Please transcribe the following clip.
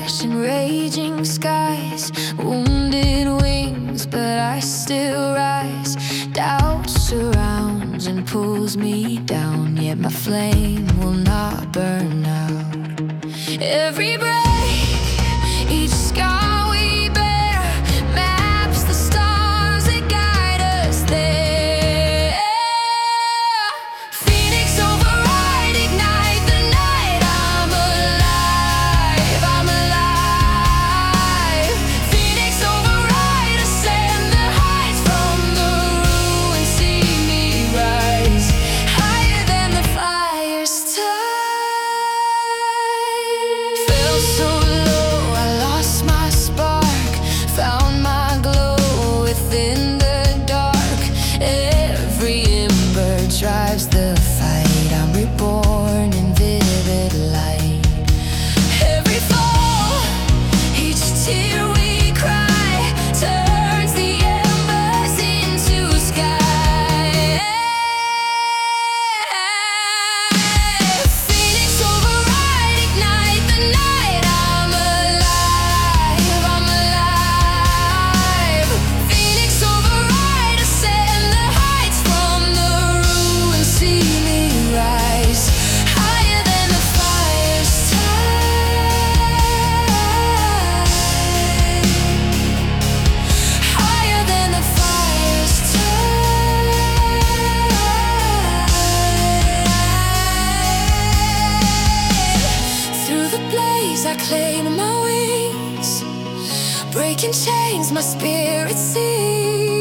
and raging skies, wounded wings, but I still rise. Doubt surrounds and pulls me down, yet my flame will not burn out. Every break, each scar we bear, maps the stars that guide us there. Phoenix override, ignite the night. I'm alive, I'm alive. Phoenix override, ascend the heights, from the ruins see me rise, higher than the fire's tide. Fell so low, I lost my spark, found my glow within the dark. Every ember drives the fight, I'm reborn in vivid light. Every fall, each tear we cry, turns the embers into sky. Phoenix override, ignite the night. I'm alive, I'm alive. Phoenix override, ascend the heights, from the ruins see me rise, higher than the fire's tide, higher than the fire's tide. Through the blaze I claim my wings, breaking chains my spirit sees.